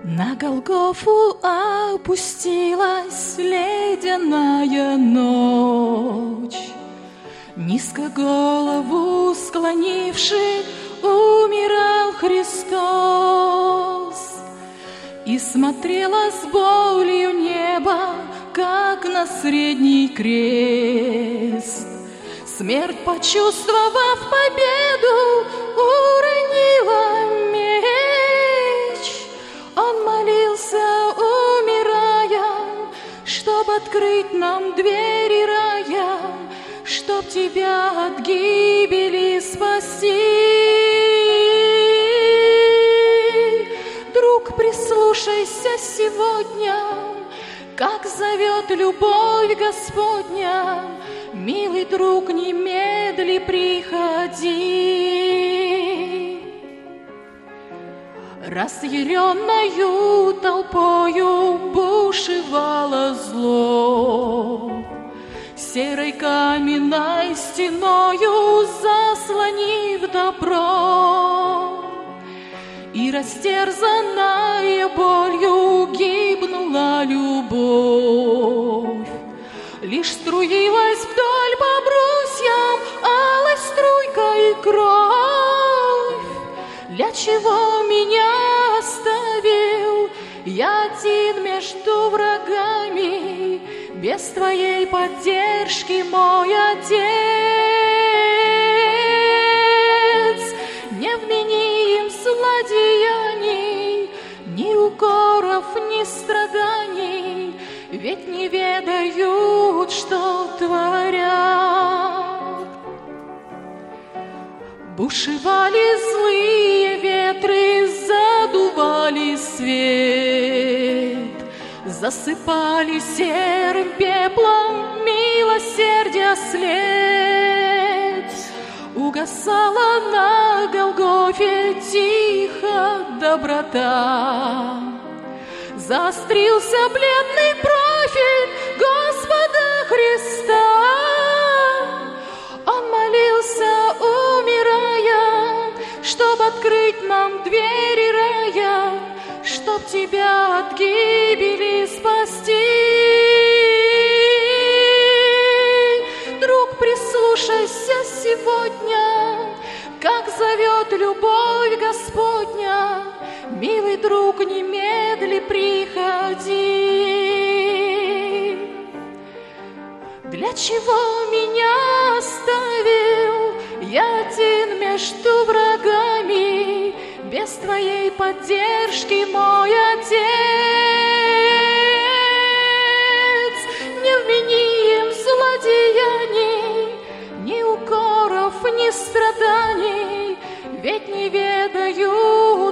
На Голгофу опустилась ледяная ночь. Низко голову склонивши, умирал Христос. И смотрело с болью небо, как на средний крест. Смерть, почувствовав победу, уронила меч. Он молился, умирая, чтоб открыть нам двери рая, чтоб тебя от гибели спасти. Друг, прислушайся сегодня, как зовет любовь Господня. Милый друг, немедли приходи. Разъяренною толпою бушевало зло, серой каменной стеною заслонив добро. И растерзанная болью гибнула любовь. Лишь струилась вдоль по брусьям алой струйкой кровь. Для чего меня оставил я один между врагами? Без твоей поддержки, мой Отец. Не вмени им злодеяний, ни укоров, ни страданий, ведь не ведают, что творят. Бушевали злые ветры, задували свет, засыпали серым пеплом милосердия след. Угасала на Голгофе тихо доброта, заострился бледный профиль Господа Христа. Он молился, умирая, чтоб открыть нам двери рая, чтоб тебя от гибели спасти. Друг, прислушайся сегодня, как зовет любовь Господня. Милый друг, немедли приходи. Для чего меня оставил я один между врагами? Без твоей поддержки, мой Отец. Не вмени им злодеяний, ни укоров, ни страданий, ведь не ведают,